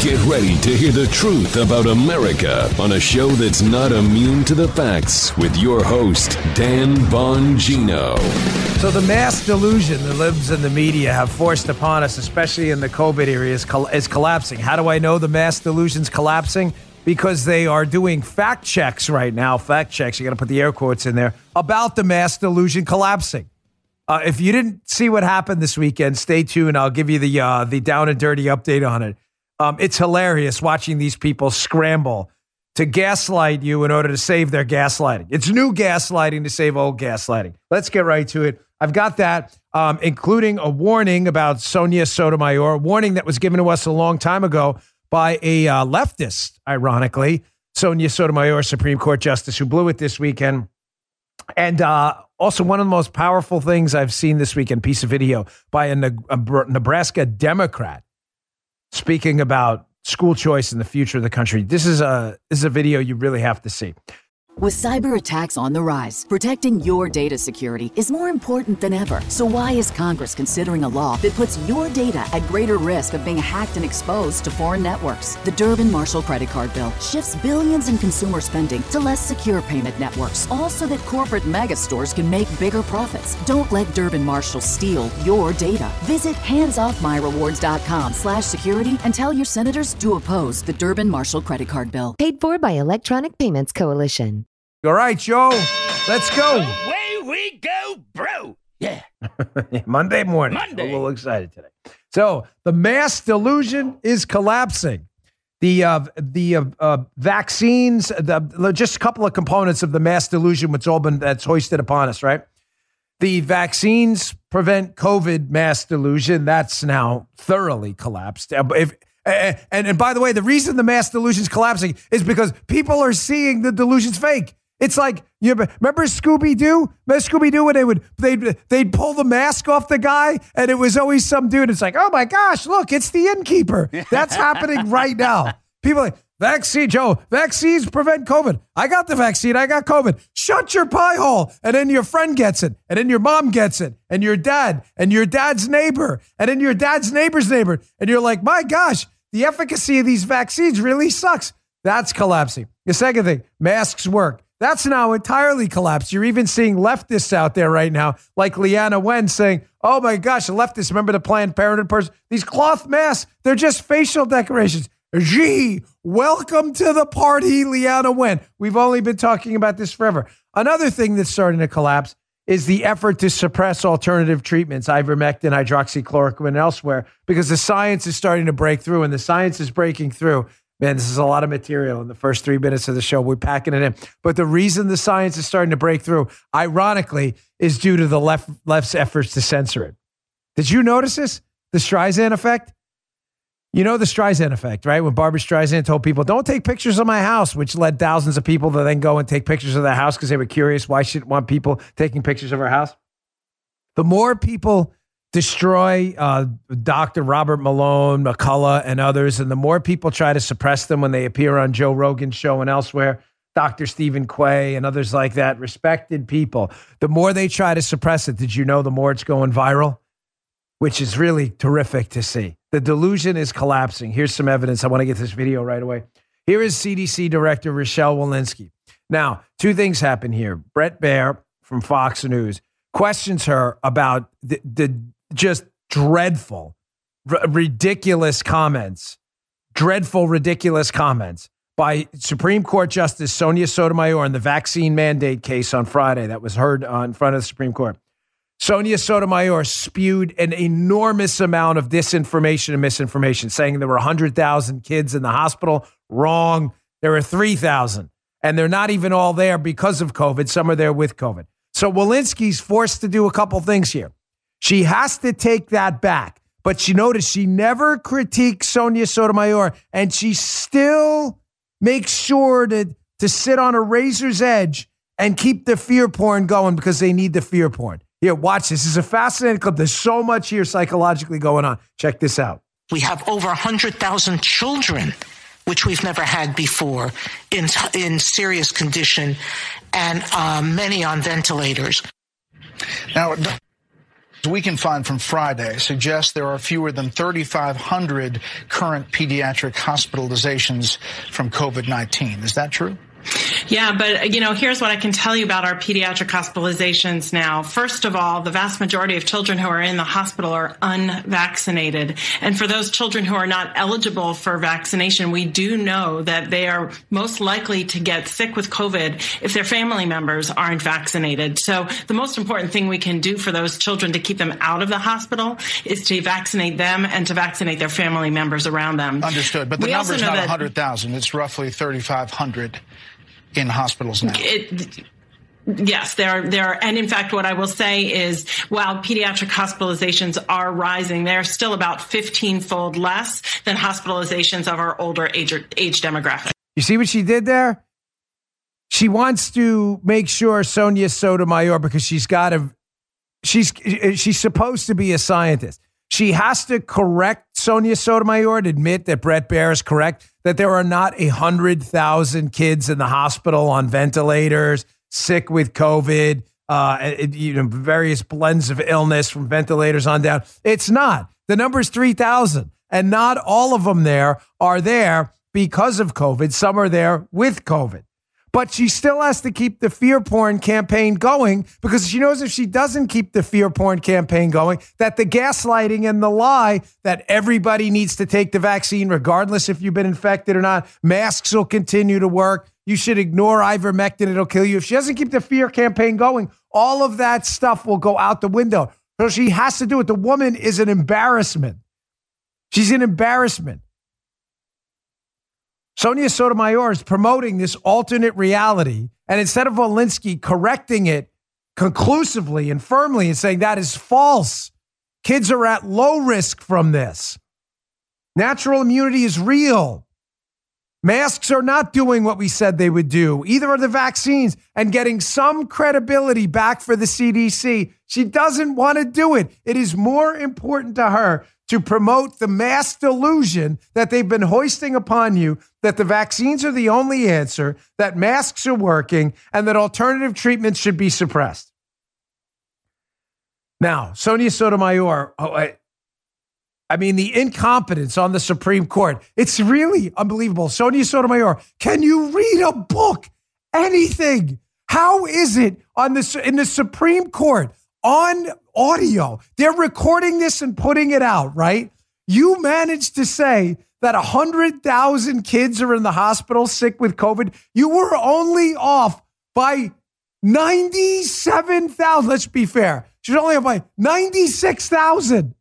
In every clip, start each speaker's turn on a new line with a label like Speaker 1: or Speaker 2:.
Speaker 1: Get ready to hear the truth about America on a show that's not immune to the facts with your host, Dan Bongino.
Speaker 2: So the mass delusion the libs and the media have forced upon us, especially in the COVID area, is collapsing. How do I know the mass delusion's collapsing? Because they are doing fact checks right now. Fact checks, you got to put the air quotes in there, about the mass delusion collapsing. If you didn't see what happened this weekend, stay tuned. I'll give you the down and dirty update on it. It's hilarious watching these people scramble to gaslight you in order to save their gaslighting. It's new gaslighting to save old gaslighting. Let's get right to it. I've got that, including a warning about Sonia Sotomayor, a warning that was given to us a long time ago by a leftist, ironically, Sonia Sotomayor, Supreme Court Justice, who blew it this weekend. And also one of the most powerful things I've seen this weekend, piece of video by a Nebraska Democrat speaking about school choice in the future of the country. This is a video you really have to see.
Speaker 3: With cyber attacks on the rise, protecting your data security is more important than ever. So why is Congress considering a law that puts your data at greater risk of being hacked and exposed to foreign networks? The Durbin-Marshall credit card bill shifts billions in consumer spending to less secure payment networks, all so that corporate mega stores can make bigger profits. Don't let Durbin-Marshall steal your data. Visit handsoffmyrewards.com/security and tell your senators to oppose the Durbin-Marshall credit card bill.
Speaker 4: Paid for by Electronic Payments Coalition.
Speaker 2: All right, Joe, let's go.
Speaker 5: Away we go, bro. Yeah.
Speaker 2: Monday morning.
Speaker 5: Monday.
Speaker 2: I'm a little excited today. So the mass delusion is collapsing. The vaccines, just a couple of components of the mass delusion, that's hoisted upon us, right? The vaccines prevent COVID mass delusion. That's now thoroughly collapsed. And by the way, the reason the mass delusion is collapsing is because people are seeing the delusion's fake. It's like, you remember Scooby-Doo? Remember Scooby-Doo when they'd pull the mask off the guy and it was always some dude. It's like, oh my gosh, look, it's the innkeeper. That's happening right now. People are like, vaccine, Joe, vaccines prevent COVID. I got the vaccine. I got COVID. Shut your pie hole. And then your friend gets it. And then your mom gets it. And your dad. And your dad's neighbor. And then your dad's neighbor's neighbor. And you're like, my gosh, the efficacy of these vaccines really sucks. That's collapsing. The second thing, masks work. That's now entirely collapsed. You're even seeing leftists out there right now, like Leanna Wen saying, oh my gosh, the leftists, remember the Planned Parenthood person? These cloth masks, they're just facial decorations. Gee, welcome to the party, Leanna Wen. We've only been talking about this forever. Another thing that's starting to collapse is the effort to suppress alternative treatments, ivermectin, hydroxychloroquine, and elsewhere, because the science is starting to break through, and the science is breaking through. Man, this is a lot of material in the first 3 minutes of the show. We're packing it in. But the reason the science is starting to break through, ironically, is due to the left's efforts to censor it. Did you notice this? The Streisand effect? You know the Streisand effect, right? When Barbra Streisand told people, don't take pictures of my house, which led thousands of people to then go and take pictures of their house because they were curious why she didn't want people taking pictures of her house. The more people destroy Dr. Robert Malone, McCullough, and others, and the more people try to suppress them when they appear on Joe Rogan's show and elsewhere, Dr. Stephen Quay and others like that, respected people, the more they try to suppress it, did you know the more it's going viral? Which is really terrific to see. The delusion is collapsing. Here's some evidence. I want to get this video right away. Here is CDC Director Rochelle Walensky. Now, two things happen here. Bret Baier from Fox News questions her about the just dreadful, ridiculous comments by Supreme Court Justice Sonia Sotomayor in the vaccine mandate case on Friday that was heard in front of the Supreme Court. Sonia Sotomayor spewed an enormous amount of disinformation and misinformation, saying there were 100,000 kids in the hospital. Wrong. There were 3,000. And they're not even all there because of COVID. Some are there with COVID. So Walensky's forced to do a couple things here. She has to take that back. But you notice she never critiques Sonia Sotomayor, and she still makes sure to sit on a razor's edge and keep the fear porn going because they need the fear porn. Here, watch this. This is a fascinating clip. There's so much here psychologically going on. Check this out.
Speaker 6: We have over 100,000 children, which we've never had before, in serious condition, and many on ventilators.
Speaker 7: Now, we can find from Friday suggests there are fewer than 3,500 current pediatric hospitalizations from COVID-19. Is that true?
Speaker 8: Yeah, but, here's what I can tell you about our pediatric hospitalizations now. First of all, the vast majority of children who are in the hospital are unvaccinated. And for those children who are not eligible for vaccination, we do know that they are most likely to get sick with COVID if their family members aren't vaccinated. So the most important thing we can do for those children to keep them out of the hospital is to vaccinate them and to vaccinate their family members around them.
Speaker 7: Understood. But the number is not 100,000. It's roughly 3,500. In hospitals now.
Speaker 8: Yes, there are. And in fact, what I will say is while pediatric hospitalizations are rising, they're still about 15-fold less than hospitalizations of our older age demographic.
Speaker 2: You see what she did there? She wants to make sure Sonia Sotomayor, because she's supposed to be a scientist. She has to correct Sonia Sotomayor and admit that Bret Baier is correct, that there are not 100,000 kids in the hospital on ventilators, sick with COVID, various blends of illness from ventilators on down. It's not. The number is 3,000, and not all of them are there because of COVID. Some are there with COVID. But she still has to keep the fear porn campaign going because she knows if she doesn't keep the fear porn campaign going, that the gaslighting and the lie that everybody needs to take the vaccine regardless if you've been infected or not, masks will continue to work, you should ignore ivermectin, it'll kill you. If she doesn't keep the fear campaign going, all of that stuff will go out the window. So she has to do it. The woman is an embarrassment. She's an embarrassment. Sonia Sotomayor is promoting this alternate reality, and instead of Walensky correcting it conclusively and firmly and saying that is false, kids are at low risk from this. Natural immunity is real. Masks are not doing what we said they would do. Either are the vaccines, and getting some credibility back for the CDC. She doesn't want to do it. It is more important to her to promote the mass delusion that they've been hoisting upon you, that the vaccines are the only answer, that masks are working, and that alternative treatments should be suppressed. Now, Sonia Sotomayor, the incompetence on the Supreme Court, it's really unbelievable. Sonia Sotomayor, can you read a book? Anything? How is it in the Supreme Court on audio? They're recording this and putting it out, right? You managed to say that 100,000 kids are in the hospital sick with COVID. You were only off by 97,000. Let's be fair. She was only off by 96,000.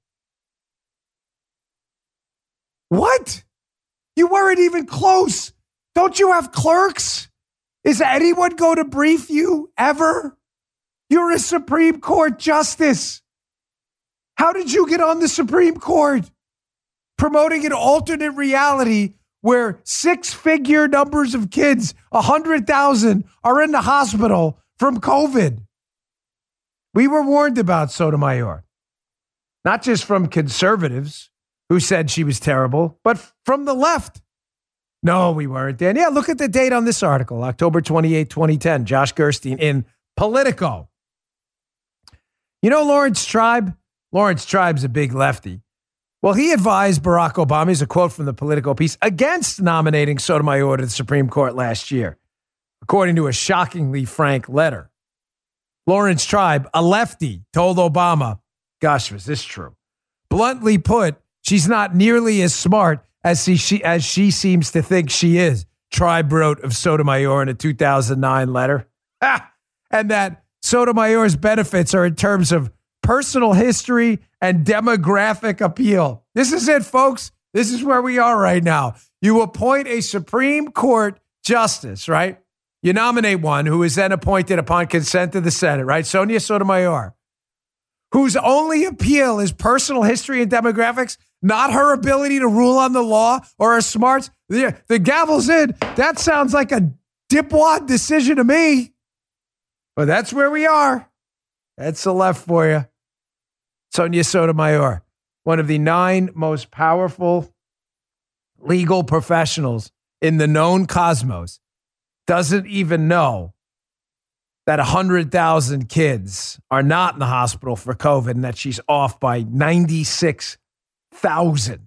Speaker 2: What? You weren't even close. Don't you have clerks? Is anyone going to brief you ever? You're a Supreme Court justice. How did you get on the Supreme Court? Promoting an alternate reality where six-figure numbers of kids, 100,000, are in the hospital from COVID. We were warned about Sotomayor, not just from conservatives who said she was terrible, but from the left. No, we weren't, Dan. Yeah, look at the date on this article, October 28, 2010, Josh Gerstein in Politico. You know Lawrence Tribe? Lawrence Tribe's a big lefty. Well, he advised Barack Obama, here's a quote from the Politico piece, against nominating Sotomayor to the Supreme Court last year, according to a shockingly frank letter. Lawrence Tribe, a lefty, told Obama, gosh, was this true? Bluntly put, she's not nearly as smart as she seems to think she is, Tribe wrote of Sotomayor in a 2009 letter. And that Sotomayor's benefits are in terms of personal history and demographic appeal. This is it, folks. This is where we are right now. You appoint a Supreme Court justice, right? You nominate one who is then appointed upon consent of the Senate, right? Sonia Sotomayor, whose only appeal is personal history and demographics, not her ability to rule on the law or her smarts. The gavel's in. That sounds like a dipwad decision to me. But that's where we are. That's the left for you. Sonia Sotomayor, one of the 9 most powerful legal professionals in the known cosmos, doesn't even know that 100,000 kids are not in the hospital for COVID and that she's off by 96,000.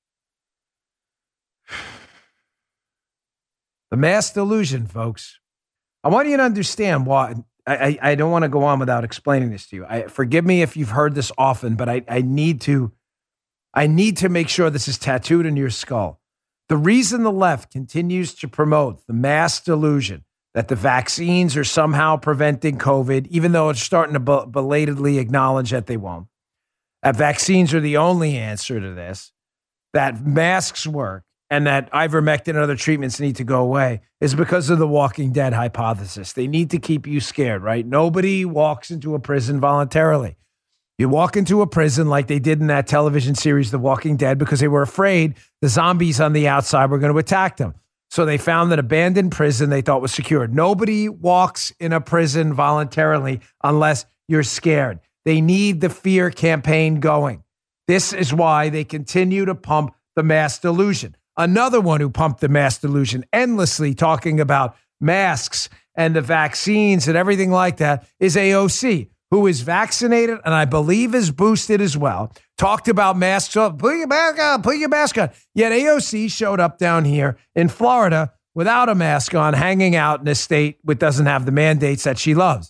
Speaker 2: The mass delusion, folks. I want you to understand why. I don't want to go on without explaining this to you. Forgive me if you've heard this often, but I need to make sure this is tattooed in your skull. The reason the left continues to promote the mass delusion that the vaccines are somehow preventing COVID, even though it's starting to belatedly acknowledge that they won't, that vaccines are the only answer to this, that masks work, and that ivermectin and other treatments need to go away, is because of the Walking Dead hypothesis. They need to keep you scared, right? Nobody walks into a prison voluntarily. You walk into a prison like they did in that television series, The Walking Dead, because they were afraid the zombies on the outside were going to attack them. So they found an abandoned prison they thought was secure. Nobody walks in a prison voluntarily unless you're scared. They need the fear campaign going. This is why they continue to pump the mass delusion. Another one who pumped the mass delusion endlessly, talking about masks and the vaccines and everything like that, is AOC, who is vaccinated and I believe is boosted as well. Talked about masks. Put your mask on, put your mask on. Yet AOC showed up down here in Florida without a mask on, hanging out in a state which doesn't have the mandates that she loves.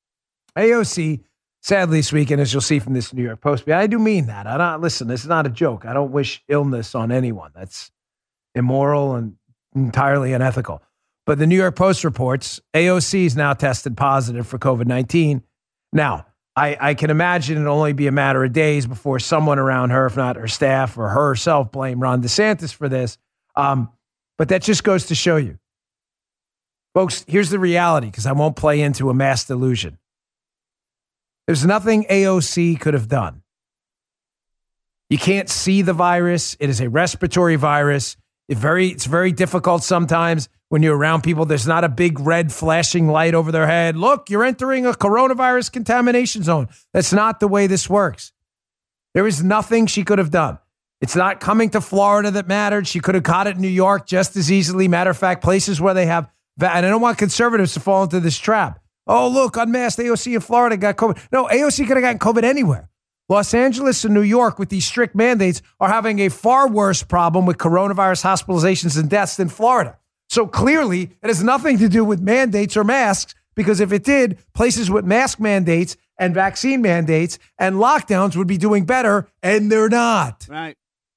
Speaker 2: AOC, sadly this weekend, as you'll see from this New York Post, I do mean that. Listen, this is not a joke. I don't wish illness on anyone. That's immoral and entirely unethical. But the New York Post reports AOC is now tested positive for COVID-19. Now, I can imagine it'll only be a matter of days before someone around her, if not her staff or her herself, blame Ron DeSantis for this. But that just goes to show you. Folks, here's the reality, because I won't play into a mass delusion. There's nothing AOC could have done. You can't see the virus. It is a respiratory virus. It's very difficult sometimes when you're around people. There's not a big red flashing light over their head. Look, you're entering a coronavirus contamination zone. That's not the way this works. There is nothing she could have done. It's not coming to Florida that mattered. She could have caught it in New York just as easily. Matter of fact, places where they have, and I don't want conservatives to fall into this trap. Oh, look, unmasked AOC in Florida got COVID. No, AOC could have gotten COVID anywhere. Los Angeles and New York, with these strict mandates, are having a far worse problem with coronavirus hospitalizations and deaths than Florida. So clearly, it has nothing to do with mandates or masks, because if it did, places with mask mandates and vaccine mandates and lockdowns would be doing better, and they're not.
Speaker 9: Right.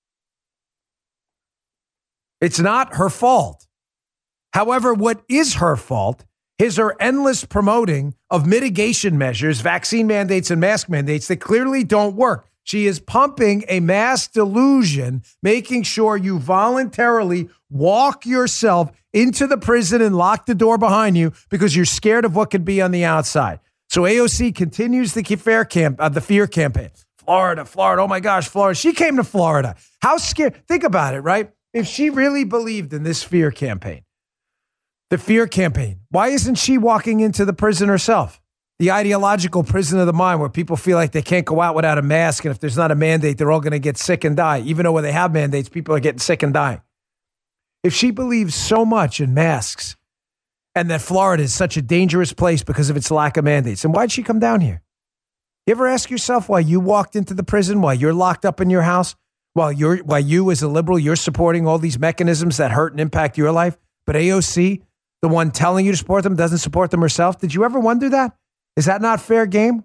Speaker 2: It's not her fault. However, what is her fault is her endless promoting of mitigation measures, vaccine mandates and mask mandates that clearly don't work. She is pumping a mass delusion, making sure you voluntarily walk yourself into the prison and lock the door behind you because you're scared of what could be on the outside. So AOC continues the fear campaign. Florida, oh my gosh, Florida. She came to Florida. How scared? Think about it, right? If she really believed in this fear campaign, the fear campaign, why isn't she walking into the prison herself? The ideological prison of the mind, where people feel like they can't go out without a mask, and if there's not a mandate, they're all going to get sick and die. Even though when they have mandates, people are getting sick and dying. If she believes so much in masks and that Florida is such a dangerous place because of its lack of mandates, then why'd she come down here? You ever ask yourself why you walked into the prison, why you're locked up in your house, why you as a liberal, you're supporting all these mechanisms that hurt and impact your life, but AOC, the one telling you to support them, doesn't support them herself? Did you ever wonder that? Is that not fair game?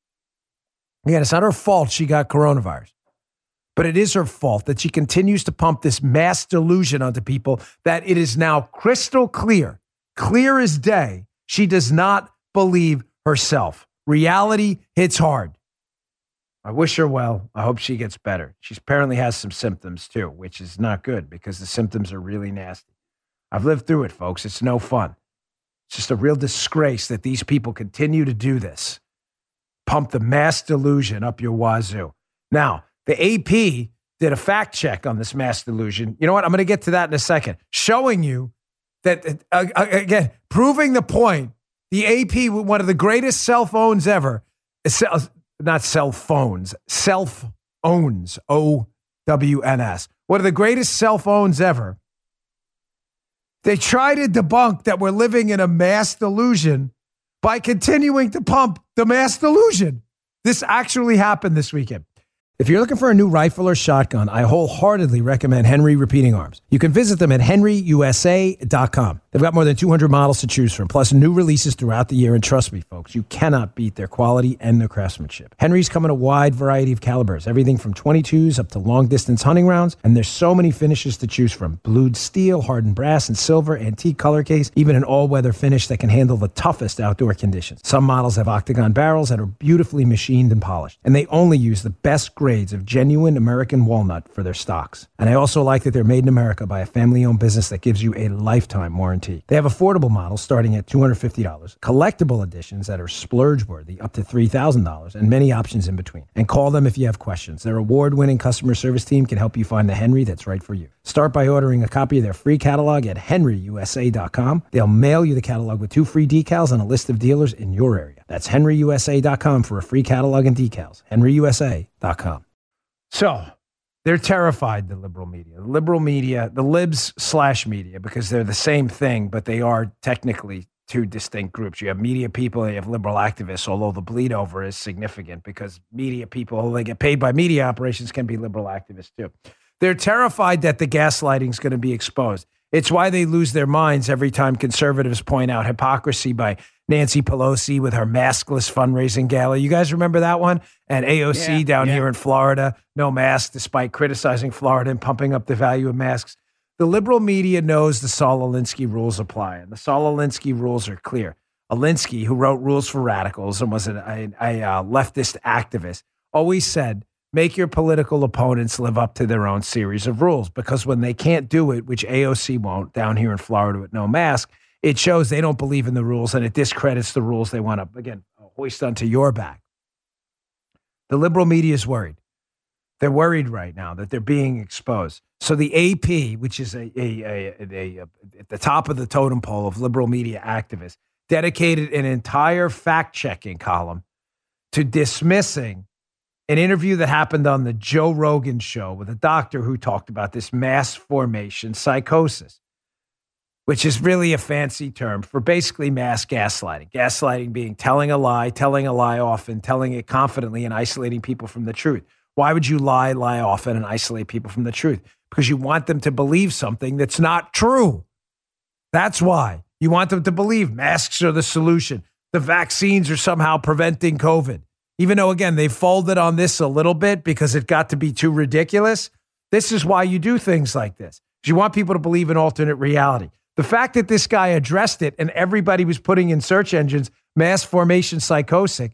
Speaker 2: Again, it's not her fault she got coronavirus, but it is her fault that she continues to pump this mass delusion onto people that it is now crystal clear as day, she does not believe herself. Reality hits hard. I wish her well. I hope she gets better. She apparently has some symptoms too, which is not good because the symptoms are really nasty. I've lived through it, folks. It's no fun. It's just a real disgrace that these people continue to do this. Pump the mass delusion up your wazoo. Now, the AP did a fact check on this mass delusion. You know what? I'm going to get to that in a second. Showing you that, again, proving the point, the AP, one of the greatest cell phones ever, not cell phones, self-owns, O-W-N-S. One of the greatest cell phones ever. They try to debunk that we're living in a mass delusion by continuing to pump the mass delusion. This actually happened this weekend. If you're looking for a new rifle or shotgun, I wholeheartedly recommend Henry Repeating Arms. You can visit them at henryusa.com. They've got more than 200 models to choose from, plus new releases throughout the year. And trust me, folks, you cannot beat their quality and their craftsmanship. Henry's come in a wide variety of calibers, everything from 22s up to long-distance hunting rounds. And there's so many finishes to choose from. Blued steel, hardened brass and silver, antique color case, even an all-weather finish that can handle the toughest outdoor conditions. Some models have octagon barrels that are beautifully machined and polished. And they only use the best grades of genuine American walnut for their stocks. And I also like that they're made in America by a family-owned business that gives you a lifetime warranty. They have affordable models starting at $250, collectible editions that are splurge-worthy up to $3,000, and many options in between. And call them if you have questions. Their award-winning customer service team can help you find the Henry that's right for you. Start by ordering a copy of their free catalog at henryusa.com. They'll mail you the catalog with 2 free decals and a list of dealers in your area. That's henryusa.com for a free catalog and decals. henryusa.com. So, they're terrified, the liberal media. The liberal media, the libs/media, because they're the same thing, but they are technically two distinct groups. You have media people and you have liberal activists, although the bleed over is significant because media people, they get paid by media operations, can be liberal activists too. They're terrified that the gaslighting is going to be exposed. It's why they lose their minds every time conservatives point out hypocrisy by Nancy Pelosi with her maskless fundraising gala. You guys remember that one? And AOC down here in Florida, no mask, despite criticizing Florida and pumping up the value of masks. The liberal media knows the Saul Alinsky rules apply, and the Saul Alinsky rules are clear. Alinsky, who wrote Rules for Radicals and was a leftist activist, always said, make your political opponents live up to their own series of rules, because when they can't do it, which AOC won't down here in Florida with no mask, it shows they don't believe in the rules and it discredits the rules they want to, again, hoist onto your back. The liberal media is worried. They're worried right now that they're being exposed. So the AP, which is at the top of the totem pole of liberal media activists, dedicated an entire fact-checking column to dismissing an interview that happened on the Joe Rogan show with a doctor who talked about this mass formation psychosis, which is really a fancy term for basically mass gaslighting. Gaslighting being telling a lie often, telling it confidently, and isolating people from the truth. Why would you lie often and isolate people from the truth? Because you want them to believe something that's not true. That's why. You want them to believe masks are the solution. The vaccines are somehow preventing COVID. Even though, again, they folded on this a little bit because it got to be too ridiculous. This is why you do things like this. Because you want people to believe in alternate reality. The fact that this guy addressed it and everybody was putting in search engines mass formation psychosis,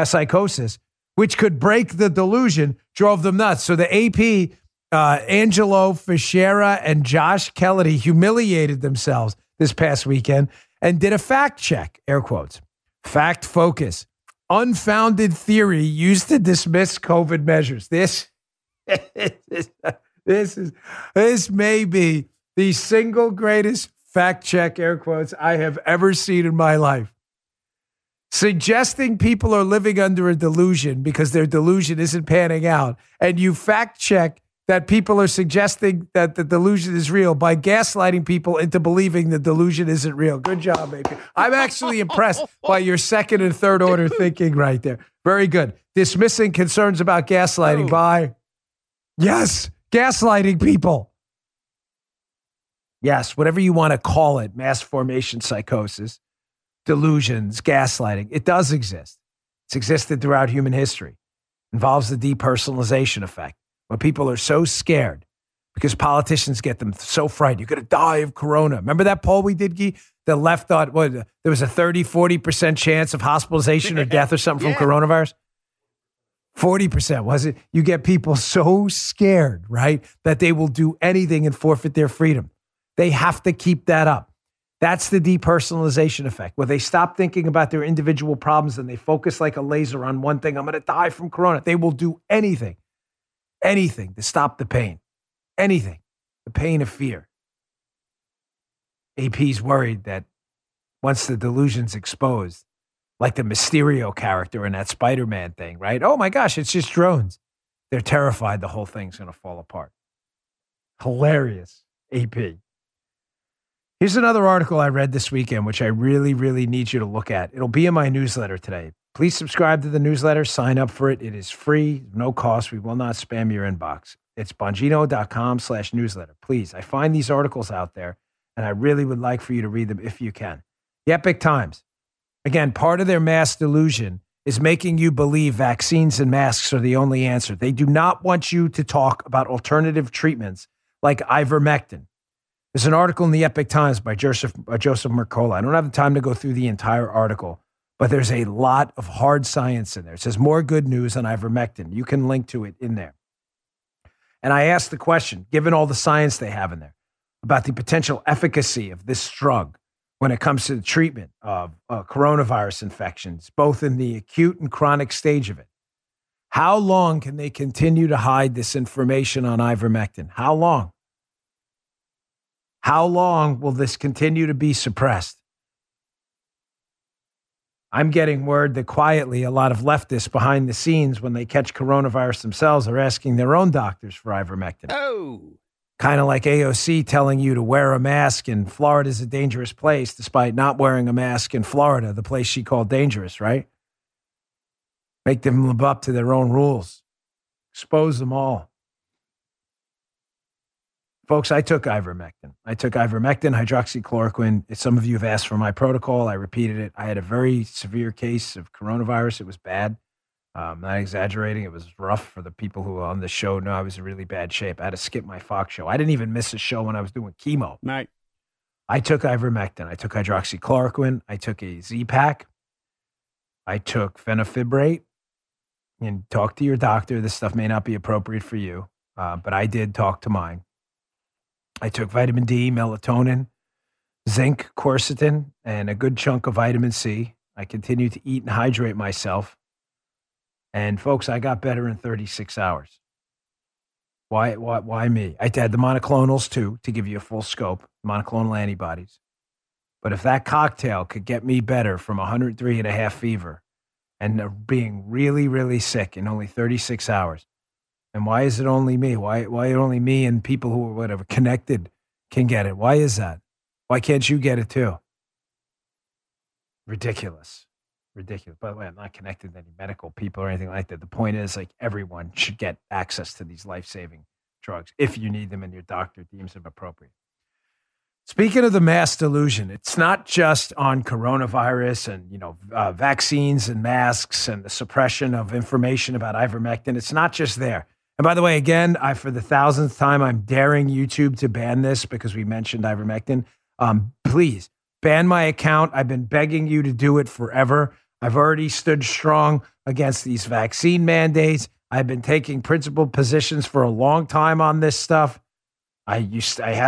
Speaker 2: which could break the delusion, drove them nuts. So the AP, Angelo Fischera and Josh Kelledy humiliated themselves this past weekend and did a fact check, air quotes. Fact focus. Unfounded theory used to dismiss COVID measures. This may be the single greatest fact check, air quotes, I have ever seen in my life. Suggesting people are living under a delusion because their delusion isn't panning out, and you fact check that people are suggesting that the delusion is real by gaslighting people into believing the delusion isn't real. Good job, baby. I'm actually impressed by your second and third order thinking right there. Very good. Dismissing concerns about gaslighting by, yes, gaslighting people. Yes, whatever you want to call it, mass formation psychosis, delusions, gaslighting, it does exist. It's existed throughout human history. Involves the depersonalization effect. When people are so scared because politicians get them so frightened. You're going to die of corona. Remember that poll we did, Guy? The left thought there was a 30-40% chance of hospitalization or death or something from coronavirus? 40%, was it? You get people so scared, right, that they will do anything and forfeit their freedom. They have to keep that up. That's the depersonalization effect, where they stop thinking about their individual problems and they focus like a laser on one thing. I'm going to die from corona. They will do anything to stop the pain, anything, the pain of fear. AP's worried that once the delusion's exposed, like the Mysterio character in that Spider-Man thing, right? Oh my gosh, it's just drones. They're terrified the whole thing's going to fall apart. Hilarious, AP. Here's another article I read this weekend, which I really, really need you to look at. It'll be in my newsletter today. Please subscribe to the newsletter. Sign up for it. It is free, no cost. We will not spam your inbox. It's Bongino.com/newsletter. Please, I find these articles out there, and I really would like for you to read them if you can. The Epic Times. Again, part of their mass delusion is making you believe vaccines and masks are the only answer. They do not want you to talk about alternative treatments like ivermectin. There's an article in the Epic Times by Joseph Mercola. I don't have the time to go through the entire article, but there's a lot of hard science in there. It says more good news on ivermectin. You can link to it in there. And I asked the question, given all the science they have in there, about the potential efficacy of this drug when it comes to the treatment of coronavirus infections, both in the acute and chronic stage of it. How long can they continue to hide this information on ivermectin? How long? How long will this continue to be suppressed? I'm getting word that quietly a lot of leftists behind the scenes, when they catch coronavirus themselves, are asking their own doctors for ivermectin.
Speaker 5: Oh.
Speaker 2: Kind of like AOC telling you to wear a mask and Florida's a dangerous place, despite not wearing a mask in Florida, the place she called dangerous, right? Make them live up to their own rules. Expose them all. Folks, I took ivermectin. Hydroxychloroquine. Some of you have asked for my protocol. I repeated it. I had a very severe case of coronavirus. It was bad. Not exaggerating. It was rough for the people who were on the show. No, I was in really bad shape. I had to skip my Fox show. I didn't even miss a show when I was doing chemo.
Speaker 5: Right.
Speaker 2: I took ivermectin. I took hydroxychloroquine. I took a Z-Pak. I took fenofibrate. And talk to your doctor. This stuff may not be appropriate for you, but I did talk to mine. I took vitamin D, melatonin, zinc, quercetin, and a good chunk of vitamin C. I continued to eat and hydrate myself. And folks, I got better in 36 hours. Why me? I had the monoclonals too, to give you a full scope, monoclonal antibodies. But if that cocktail could get me better from 103.5 fever and being really, really sick in only 36 hours, and why is it only me? Why only me and people who are whatever connected can get it? Why is that? Why can't you get it too? Ridiculous. By the way, I'm not connected to any medical people or anything like that. The point is, like, everyone should get access to these life-saving drugs if you need them and your doctor deems them appropriate. Speaking of the mass delusion, it's not just on coronavirus and, vaccines and masks and the suppression of information about ivermectin. It's not just there. And by the way, again, for the 1,000th time, I'm daring YouTube to ban this because we mentioned ivermectin. Please ban my account. I've been begging you to do it forever. I've already stood strong against these vaccine mandates. I've been taking principled positions for a long time on this stuff. You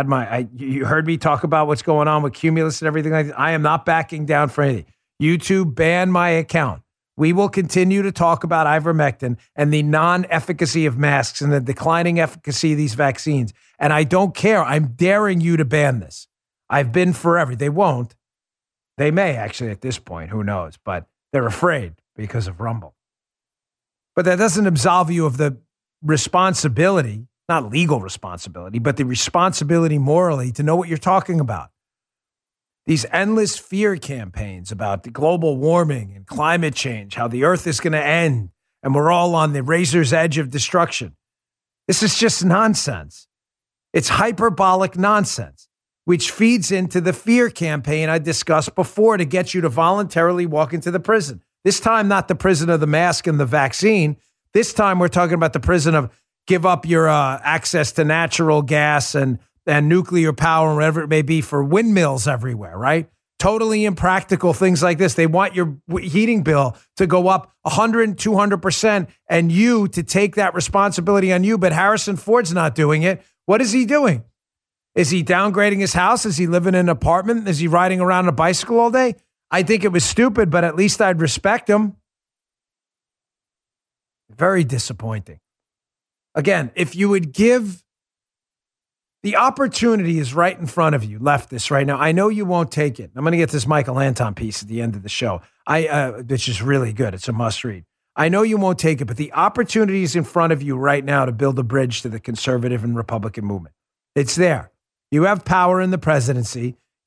Speaker 2: heard me talk about what's going on with Cumulus and everything like that. I am not backing down for anything. YouTube, ban my account. We will continue to talk about ivermectin and the non-efficacy of masks and the declining efficacy of these vaccines. And I don't care. I'm daring you to ban this. I've been forever. They won't. They may actually at this point. Who knows? But they're afraid because of Rumble. But that doesn't absolve you of the responsibility, not legal responsibility, but the responsibility morally to know what you're talking about. These endless fear campaigns about the global warming and climate change, how the earth is going to end, and we're all on the razor's edge of destruction. This is just nonsense. It's hyperbolic nonsense, which feeds into the fear campaign I discussed before to get you to voluntarily walk into the prison. This time, not the prison of the mask and the vaccine. This time, we're talking about the prison of give up your access to natural gas and nuclear power, and whatever it may be, for windmills everywhere, right? Totally impractical things like this. They want your heating bill to go up 100 and 200% and you to take that responsibility on you. But Harrison Ford's not doing it. What is he doing? Is he downgrading his house? Is he living in an apartment? Is he riding around on a bicycle all day? I think it was stupid, but at least I'd respect him. Very disappointing. Again, if you would give... The opportunity is right in front of you, leftists, right now. I know you won't take it. I'm going to get this Michael Anton piece at the end of the show, which is really good. It's a must read. I know you won't take it, but the opportunity is in front of you right now to build a bridge to the conservative and Republican movement. It's there. You have power in the presidency.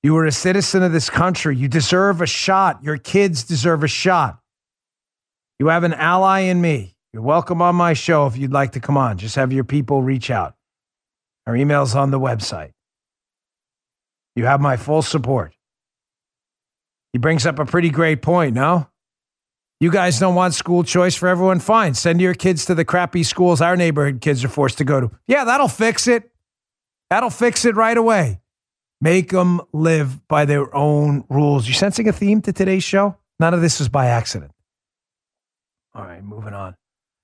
Speaker 2: You are a citizen of this country. You deserve a shot. Your kids deserve a shot. You have an ally in me. You're welcome on my show if you'd like to come on. Just have your people reach out. Our email's on the website. You have my full support. He brings up a pretty great point, no? You guys don't want school choice for everyone? Fine. Send your kids to the crappy schools our neighborhood kids are forced to go to. Yeah, that'll fix it. That'll fix it right away. Make them live by their own rules. You sensing a theme to today's show? None of this is by accident. All right, moving on.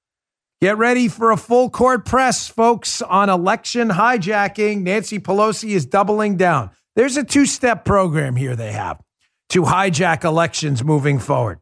Speaker 2: Get ready for a full court press, folks, on election hijacking. Nancy Pelosi is doubling down. There's a two-step program here they have to hijack elections moving forward.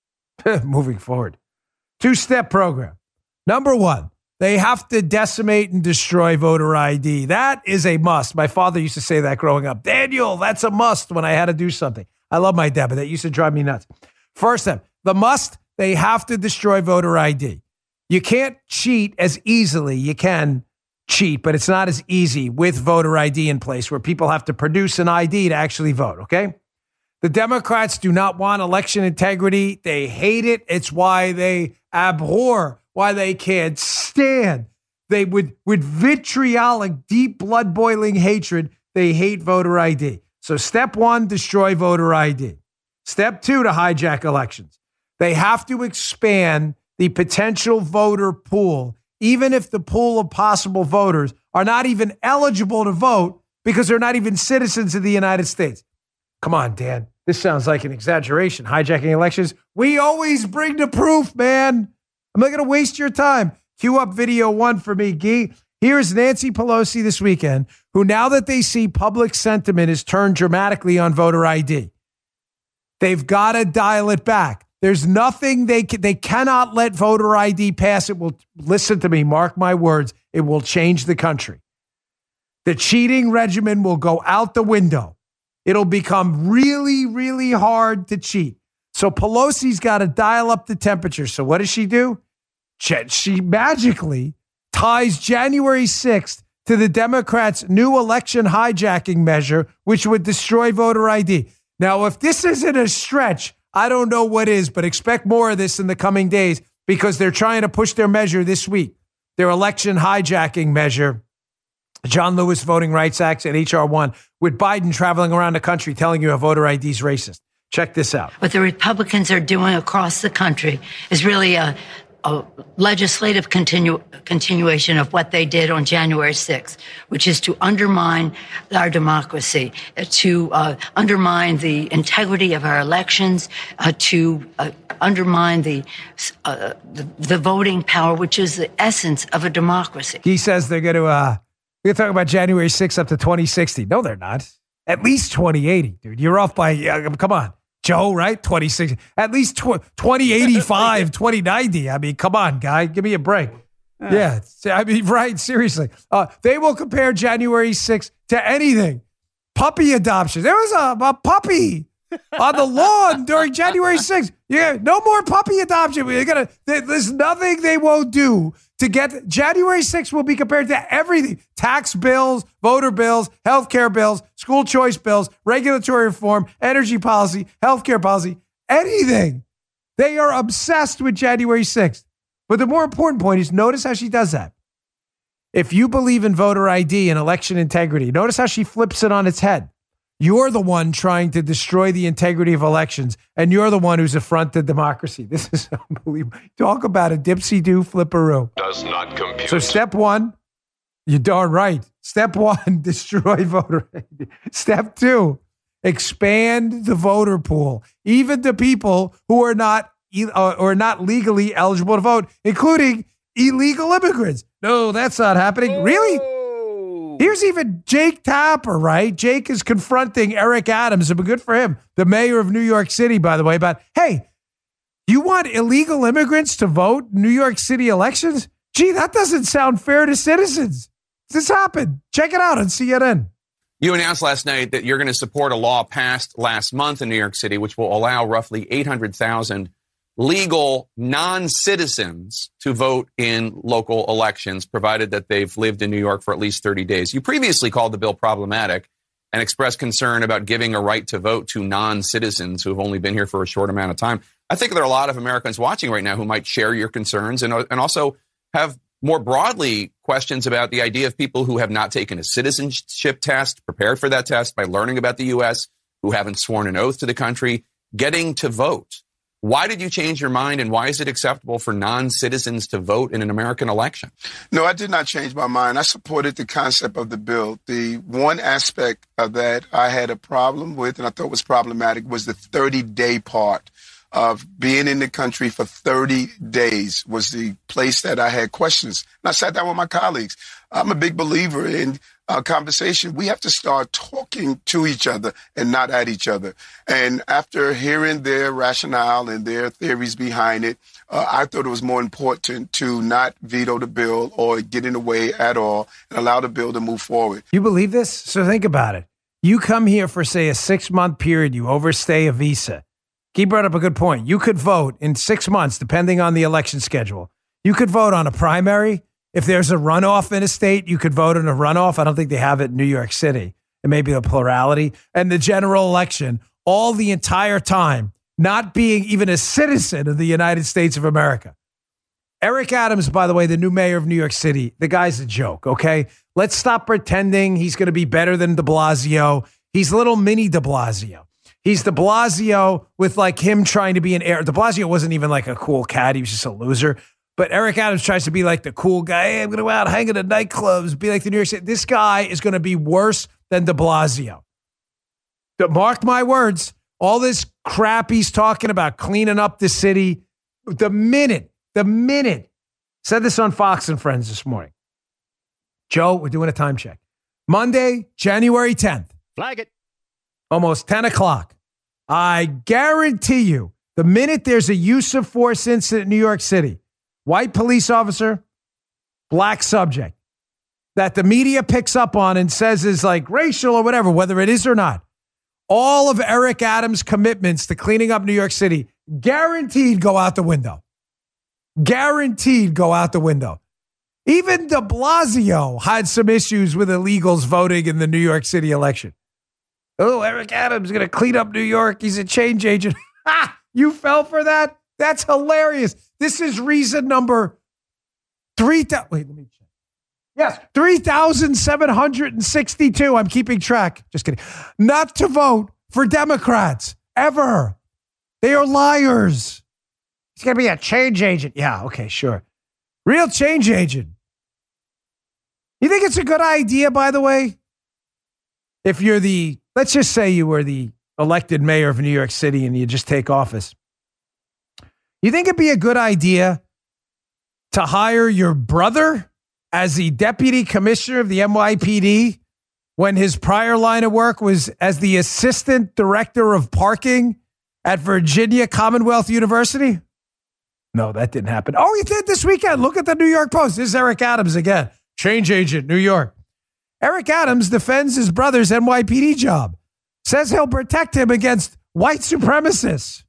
Speaker 2: Moving forward. Two-step program. Number one, they have to decimate and destroy voter ID. That is a must. My father used to say that growing up. Daniel, that's a must when I had to do something. I love my dad, but that used to drive me nuts. First step, the must, they have to destroy voter ID. You can't cheat as easily. You can cheat, but it's not as easy with voter ID in place where people have to produce an ID to actually vote, okay? The Democrats do not want election integrity. They hate it. It's why they abhor, why they can't stand. They with vitriolic, deep blood-boiling hatred, they hate voter ID. So step one, destroy voter ID. Step two, to hijack elections. They have to expand the potential voter pool, even if the pool of possible voters are not even eligible to vote because they're not even citizens of the United States. Come on, Dan. This sounds like an exaggeration. Hijacking elections. We always bring the proof, man. I'm not going to waste your time. Cue up video one for me, Guy. Here's Nancy Pelosi this weekend, who now that they see public sentiment has turned dramatically on voter ID, they've got to dial it back. There's nothing they cannot let voter ID pass. It will, listen to me, mark my words, it will change the country. The cheating regimen will go out the window. It'll become really, really hard to cheat. So Pelosi's got to dial up the temperature. So what does she do? She magically ties January 6th to the Democrats' new election hijacking measure, which would destroy voter ID. Now, if this isn't a stretch, I don't know what is, but expect more of this in the coming days because they're trying to push their measure this week, their election hijacking measure, John Lewis Voting Rights Act and H.R. 1, with Biden traveling around the country telling you a voter ID is racist. Check this out.
Speaker 10: What the Republicans are doing across the country is really a legislative continuation of what they did on January 6th, which is to undermine our democracy, to undermine the integrity of our elections, to undermine the voting power, which is the essence of a democracy.
Speaker 2: He says they're going to we're talking about January 6th up to 2060. No, they're not. At least 2080, dude. You're off by, come on, Joe, right? 2060. At least 2085, 2090. I mean, come on, guy. Give me a break. Yeah. I mean, right. Seriously. They will compare January 6th to anything. Puppy adoption. There was a puppy on the lawn during January 6th. Yeah, no more puppy adoption. There's nothing they won't do to get. January 6th will be compared to everything. Tax bills, voter bills, healthcare bills, school choice bills, regulatory reform, energy policy, healthcare policy, anything. They are obsessed with January 6th. But the more important point is notice how she does that. If you believe in voter ID and election integrity, notice how she flips it on its head. You're the one trying to destroy the integrity of elections, and you're the one who's affronted democracy. This is unbelievable. Talk about a dipsy-do flipperoo.
Speaker 1: Does not compute.
Speaker 2: So step one, you're darn right. Step one, destroy voter ID. Step two, expand the voter pool, even to people who are not legally eligible to vote, including illegal immigrants. No, that's not happening. Really? Here's even Jake Tapper, right? Jake is confronting Eric Adams, and good for him, the mayor of New York City, by the way, about, hey, you want illegal immigrants to vote in New York City elections? Gee, that doesn't sound fair to citizens. This happened. Check it out on CNN.
Speaker 11: You announced last night that you're going to support a law passed last month in New York City, which will allow roughly 800,000 legal non-citizens to vote in local elections, provided that they've lived in New York for at least 30 days. You previously called the bill problematic. and expressed concern about giving a right to vote to non-citizens who have only been here for a short amount of time. I think there are a lot of Americans watching right now who might share your concerns and also have more broadly questions about the idea of people who have not taken a citizenship test, prepared for that test by learning about the U.S., who haven't sworn an oath to the country, getting to vote. Why did you change your mind, and why is it acceptable for non-citizens to vote in an American election?
Speaker 12: No, I did not change my mind. I supported the concept of the bill. The one aspect of that I had a problem with and I thought was problematic was the 30-day part of being in the country for 30 days was the place that I had questions. And I sat down with my colleagues. I'm a big believer in conversation. We have to start talking to each other and not at each other. And after hearing their rationale and their theories behind it, I thought it was more important to not veto the bill or get in the way at all and allow the bill to move forward.
Speaker 2: You believe this? So think about it. You come here for, say, a 6-month period. You overstay a visa. He brought up a good point. You could vote in 6 months, depending on the election schedule. You could vote on a primary. If there's a runoff in a state, you could vote in a runoff. I don't think they have it in New York City. It may be a plurality. And the general election, all the entire time, not being even a citizen of the United States of America. Eric Adams, by the way, the new mayor of New York City, the guy's a joke, okay? Let's stop pretending he's going to be better than de Blasio. He's little mini de Blasio. He's de Blasio with like him trying to be an heir. De Blasio wasn't even like a cool cat. He was just a loser. But Eric Adams tries to be like the cool guy. Hey, I'm going to go out, hang at the nightclubs, be like the New York City. This guy is going to be worse than de Blasio. Mark my words. All this crap he's talking about, cleaning up the city. The minute, said this on Fox and Friends this morning. Joe, we're doing a time check. Monday, January 10th.
Speaker 5: Flag it.
Speaker 2: Almost 10 o'clock. I guarantee you, the minute there's a use of force incident in New York City, white police officer, black subject, that the media picks up on and says is like racial or whatever, whether it is or not, all of Eric Adams' commitments to cleaning up New York City guaranteed go out the window. Guaranteed go out the window. Even de Blasio had some issues with illegals voting in the New York City election. Oh, Eric Adams is going to clean up New York. He's a change agent. Ha! You fell for that? That's hilarious. This is reason number 3,000. Wait, let me check. Yes, 3,762. I'm keeping track. Just kidding. Not to vote for Democrats ever. They are liars. He's going to be a change agent. Yeah, okay, sure. Real change agent. You think it's a good idea, by the way? If you're let's just say you were the elected mayor of New York City and you just take office. You think it'd be a good idea to hire your brother as the deputy commissioner of the NYPD when his prior line of work was as the assistant director of parking at Virginia Commonwealth University? No, that didn't happen. Oh, he did this weekend. Look at the New York Post. This is Eric Adams again. Change agent, New York. Eric Adams defends his brother's NYPD job. Says he'll protect him against white supremacists.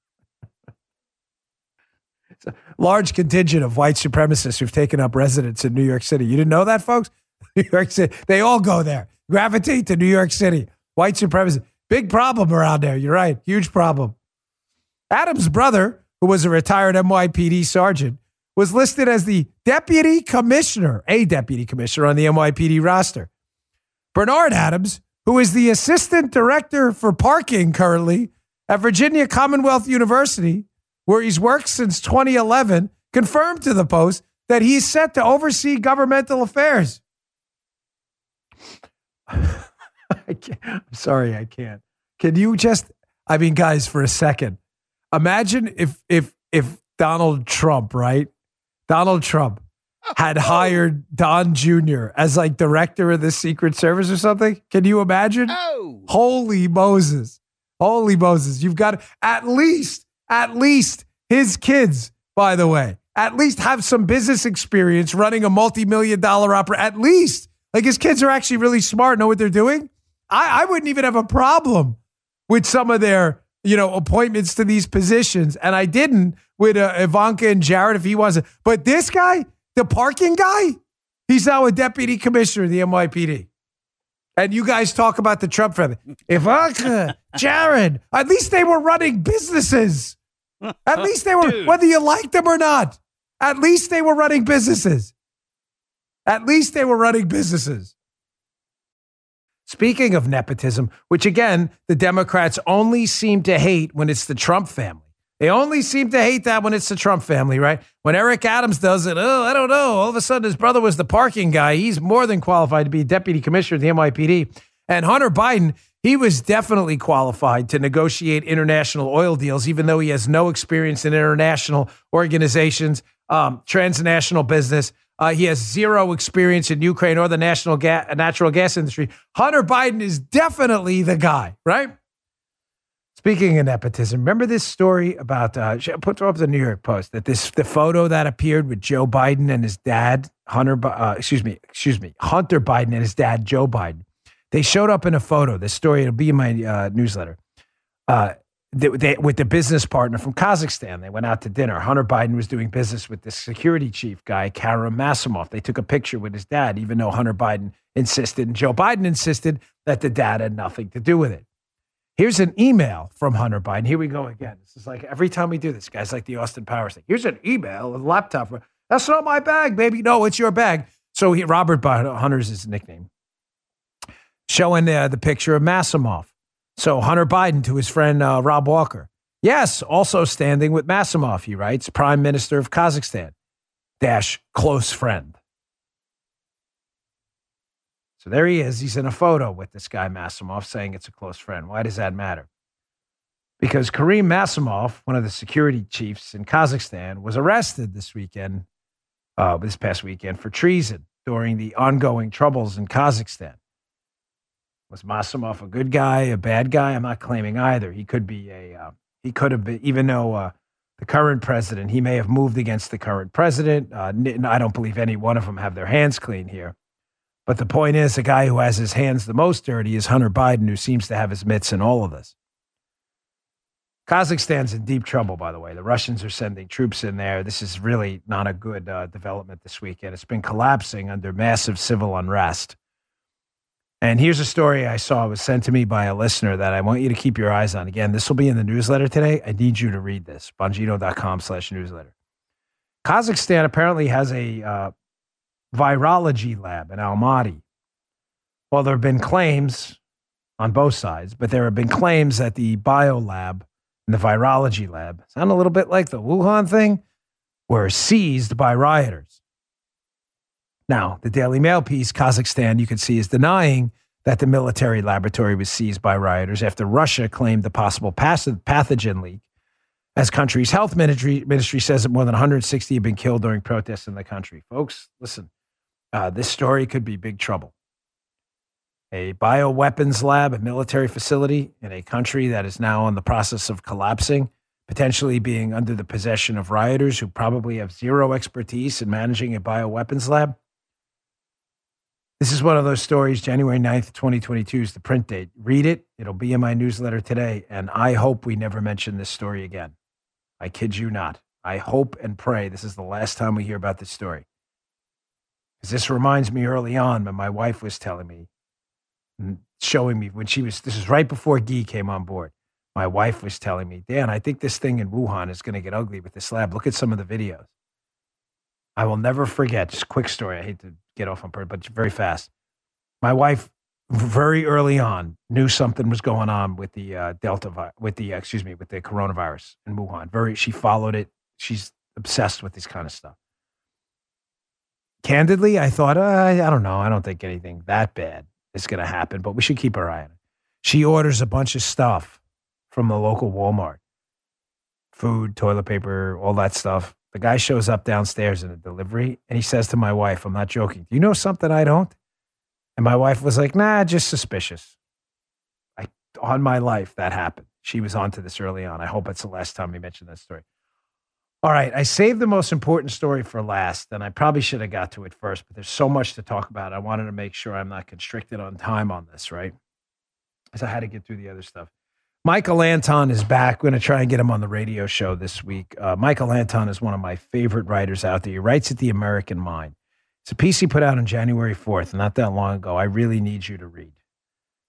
Speaker 2: It's a large contingent of white supremacists who've taken up residence in New York City. You didn't know that, folks? New York City. They all go there. Gravitate to New York City. White supremacists. Big problem around there. You're right. Huge problem. Adams' brother, who was a retired NYPD sergeant, was listed as the deputy commissioner, a deputy commissioner on the NYPD roster. Bernard Adams, who is the assistant director for parking currently at Virginia Commonwealth University, where he's worked since 2011, confirmed to the Post that he's set to oversee governmental affairs. I'm sorry, I can't. Can you just, guys, for a second, imagine if Donald Trump, right? Donald Trump had hired Don Jr. as like director of the Secret Service or something. Can you imagine?
Speaker 5: Oh.
Speaker 2: Holy Moses. Holy Moses. You've got at least his kids, by the way, at least have some business experience running a multi-million-dollar opera. At least. Like his kids are actually really smart, know what they're doing. I wouldn't even have a problem with some of their appointments to these positions. And I didn't with Ivanka and Jared if he wasn't. But this guy, the parking guy, he's now a deputy commissioner of the NYPD. And you guys talk about the Trump family. Ivanka, Jared, at least they were running businesses. At least they were, whether you liked them or not, at least they were running businesses. At least they were running businesses. Speaking of nepotism, which again, the Democrats only seem to hate when it's the Trump family. They only seem to hate that when it's the Trump family, right? When Eric Adams does it, I don't know. All of a sudden, his brother was the parking guy. He's more than qualified to be deputy commissioner of the NYPD. And Hunter Biden, he was definitely qualified to negotiate international oil deals, even though he has no experience in international organizations, transnational business. He has zero experience in Ukraine or the natural gas industry. Hunter Biden is definitely the guy, right? Speaking of nepotism, remember this story about, put up the New York Post, that the photo that appeared with Joe Biden and his dad, Hunter Biden and his dad, Joe Biden. They showed up in a photo. This story, it'll be in my newsletter. With the business partner from Kazakhstan. They went out to dinner. Hunter Biden was doing business with the security chief guy, Karim Masimov. They took a picture with his dad, even though Hunter Biden insisted, and Joe Biden insisted that the dad had nothing to do with it. Here's an email from Hunter Biden. Here we go again. This is like every time we do this, guys, like the Austin Powers thing. Here's an email, a laptop. That's not my bag, baby. No, it's your bag. So Robert Biden, Hunter's his nickname, showing the picture of Masimov. So Hunter Biden to his friend Rob Walker. Yes, also standing with Masimov, he writes, Prime Minister of Kazakhstan, -- close friend. So there he is. He's in a photo with this guy Masimov saying it's a close friend. Why does that matter? Because Karim Masimov, one of the security chiefs in Kazakhstan, was arrested this past weekend for treason during the ongoing troubles in Kazakhstan. Was Masimov a good guy, a bad guy? I'm not claiming either. He could have been, even though the current president, he may have moved against the current president. I don't believe any one of them have their hands clean here. But the point is, the guy who has his hands the most dirty is Hunter Biden, who seems to have his mitts in all of this. Kazakhstan's in deep trouble, by the way. The Russians are sending troops in there. This is really not a good development this weekend. It's been collapsing under massive civil unrest. And here's a story I saw. It was sent to me by a listener that I want you to keep your eyes on. Again, this will be in the newsletter today. I need you to read this. Bongino.com/newsletter. Kazakhstan apparently has a virology lab in Almaty. Well, there have been claims on both sides, but there have been claims that the biolab and the virology lab, sound a little bit like the Wuhan thing, were seized by rioters. Now, the Daily Mail piece, Kazakhstan, you can see, is denying that the military laboratory was seized by rioters after Russia claimed the possible pathogen leak, as country's health ministry says that more than 160 have been killed during protests in the country. Folks, listen, this story could be big trouble. A bioweapons lab, a military facility in a country that is now in the process of collapsing, potentially being under the possession of rioters who probably have zero expertise in managing a bioweapons lab. This is one of those stories, January 9th, 2022 is the print date. Read it. It'll be in my newsletter today, and I hope we never mention this story again. I kid you not. I hope and pray this is the last time we hear about this story. Because this reminds me early on when my wife was telling me, showing me when this is right before Guy came on board. My wife was telling me, Dan, I think this thing in Wuhan is going to get ugly with this lab. Look at some of the videos. I will never forget, just a quick story. I hate to get off on part, but very fast. My wife, very early on, knew something was going on with the with the coronavirus in Wuhan. She followed it. She's obsessed with this kind of stuff. Candidly, I thought, I don't know. I don't think anything that bad is going to happen, but we should keep our eye on it. She orders a bunch of stuff from the local Walmart. Food, toilet paper, all that stuff. The guy shows up downstairs in a delivery, and he says to my wife, I'm not joking, do you know something I don't? And my wife was like, nah, just suspicious. On my life, that happened. She was onto this early on. I hope it's the last time we mention that story. All right, I saved the most important story for last, and I probably should have got to it first, but there's so much to talk about. I wanted to make sure I'm not constricted on time on this, right? Because I had to get through the other stuff. Michael Anton is back. We're going to try and get him on the radio show this week. Michael Anton is one of my favorite writers out there. He writes at The American Mind. It's a piece he put out on January 4th, not that long ago. I really need you to read.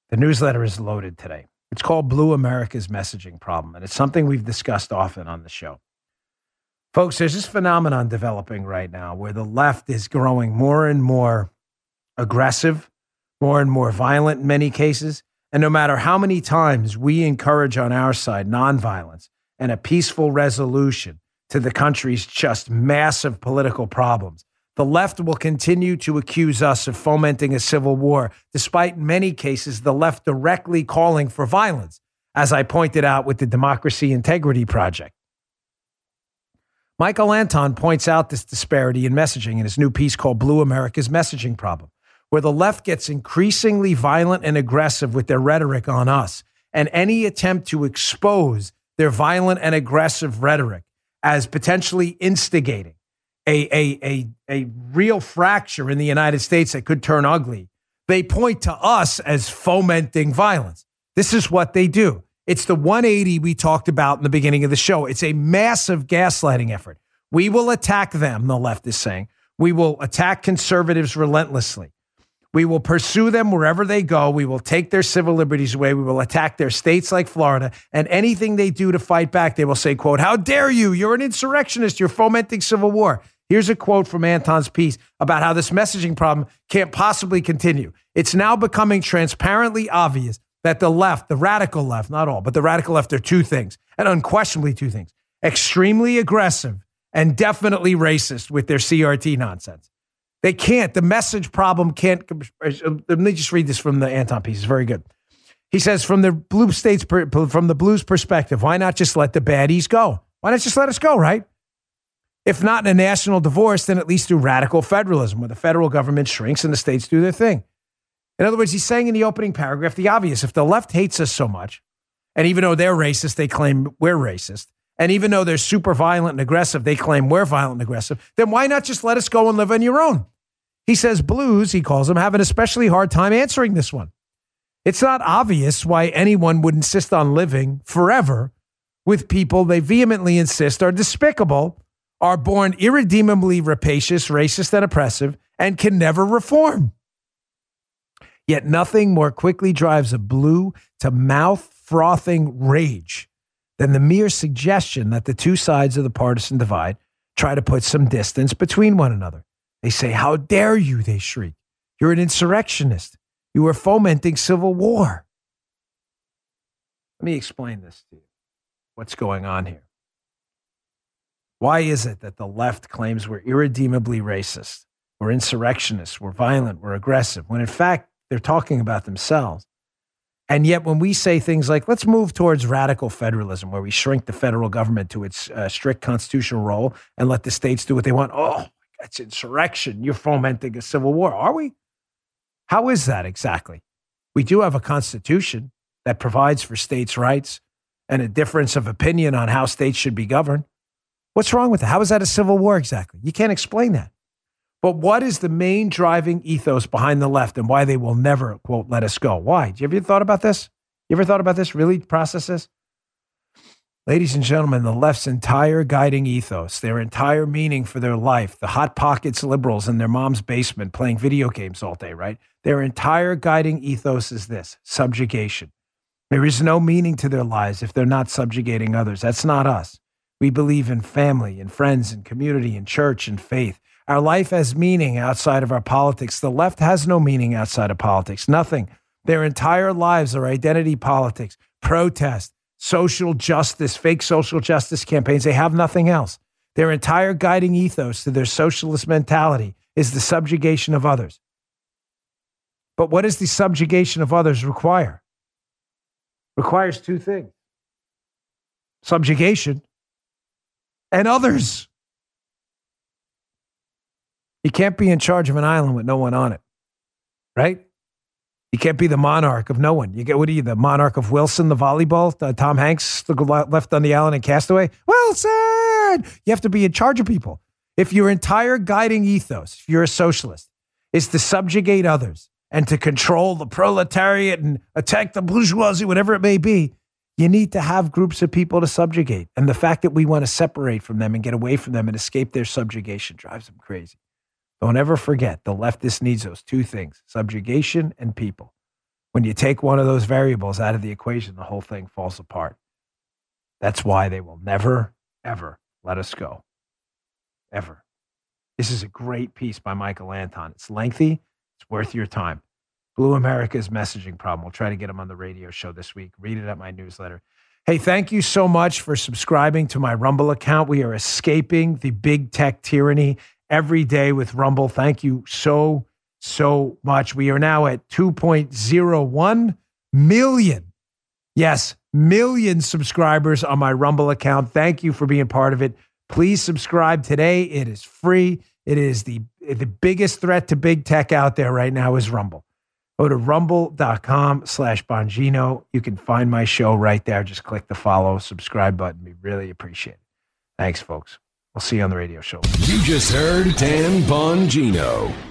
Speaker 2: The newsletter is loaded today. It's called Blue America's Messaging Problem, and it's something we've discussed often on the show. Folks, there's this phenomenon developing right now where the left is growing more and more aggressive, more and more violent in many cases. And no matter how many times we encourage on our side nonviolence and a peaceful resolution to the country's just massive political problems, the left will continue to accuse us of fomenting a civil war, despite in many cases the left directly calling for violence, as I pointed out with the Democracy Integrity Project. Michael Anton points out this disparity in messaging in his new piece called Blue America's Messaging Problem, where the left gets increasingly violent and aggressive with their rhetoric on us, and any attempt to expose their violent and aggressive rhetoric as potentially instigating a real fracture in the United States that could turn ugly, they point to us as fomenting violence. This is what they do. It's the 180 we talked about in the beginning of the show. It's a massive gaslighting effort. We will attack them, the left is saying. We will attack conservatives relentlessly. We will pursue them wherever they go. We will take their civil liberties away. We will attack their states like Florida. And anything they do to fight back, they will say, quote, "How dare you? You're an insurrectionist. You're fomenting civil war." Here's a quote from Anton's piece about how this messaging problem can't possibly continue. It's now becoming transparently obvious that the left, the radical left, not all, but the radical left are two things, and unquestionably two things: extremely aggressive and definitely racist with their CRT nonsense. They can't. The message problem can't. Let me just read this from the Anton piece. It's very good. He says, from the blues perspective, why not just let the baddies go? Why not just let us go, right? If not in a national divorce, then at least through radical federalism, where the federal government shrinks and the states do their thing. In other words, he's saying in the opening paragraph the obvious. If the left hates us so much, and even though they're racist, they claim we're racist, and even though they're super violent and aggressive, they claim we're violent and aggressive, then why not just let us go and live on your own? He says blues, he calls them, have an especially hard time answering this one. It's not obvious why anyone would insist on living forever with people they vehemently insist are despicable, are born irredeemably rapacious, racist, and oppressive, and can never reform. Yet nothing more quickly drives a blue to mouth-frothing rage than the mere suggestion that the two sides of the partisan divide try to put some distance between one another. They say, "How dare you," they shriek. "You're an insurrectionist. You are fomenting civil war." Let me explain this to you. What's going on here? Why is it that the left claims we're irredeemably racist, we're insurrectionists, we're violent, we're aggressive, when in fact they're talking about themselves? And yet when we say things like, let's move towards radical federalism, where we shrink the federal government to its strict constitutional role and let the states do what they want, oh, that's insurrection. You're fomenting a civil war. Are we? How is that exactly? We do have a constitution that provides for states' rights and a difference of opinion on how states should be governed. What's wrong with that? How is that a civil war exactly? You can't explain that. But what is the main driving ethos behind the left and why they will never, quote, let us go? Why? Have you ever thought about this? You ever thought about this? Really process this? Ladies and gentlemen, the left's entire guiding ethos, their entire meaning for their life, the Hot Pockets liberals in their mom's basement playing video games all day, right? Their entire guiding ethos is this: subjugation. There is no meaning to their lives if they're not subjugating others. That's not us. We believe in family and friends and community and church and faith. Our life has meaning outside of our politics. The left has no meaning outside of politics. Nothing. Their entire lives are identity politics, protest, social justice, fake social justice campaigns. They have nothing else. Their entire guiding ethos to their socialist mentality is the subjugation of others. But what does the subjugation of others require? Requires two things: subjugation and others. You can't be in charge of an island with no one on it, right? You can't be the monarch of no one. You get, what are you, the monarch of Wilson, the volleyball, Tom Hanks left on the island in Castaway? Wilson! You have to be in charge of people. If your entire guiding ethos, if you're a socialist, is to subjugate others and to control the proletariat and attack the bourgeoisie, whatever it may be, you need to have groups of people to subjugate. And the fact that we want to separate from them and get away from them and escape their subjugation drives them crazy. Don't ever forget, the leftist needs those two things: subjugation and people. When you take one of those variables out of the equation, the whole thing falls apart. That's why they will never, ever let us go. Ever. This is a great piece by Michael Anton. It's lengthy. It's worth your time. Blue America's messaging problem. We'll try to get him on the radio show this week. Read it at my newsletter. Hey, thank you so much for subscribing to my Rumble account. We are escaping the big tech tyranny every day with Rumble. Thank you so much. We are now at 2.01 million. Yes, million subscribers on my Rumble account. Thank you for being part of it. Please subscribe today. It is free. It is the biggest threat to big tech out there right now is Rumble. Go to rumble.com/Bongino. You can find my show right there. Just click the follow, subscribe button. We really appreciate it. Thanks, folks. We'll see you on the radio show.
Speaker 1: You just heard Dan Bongino.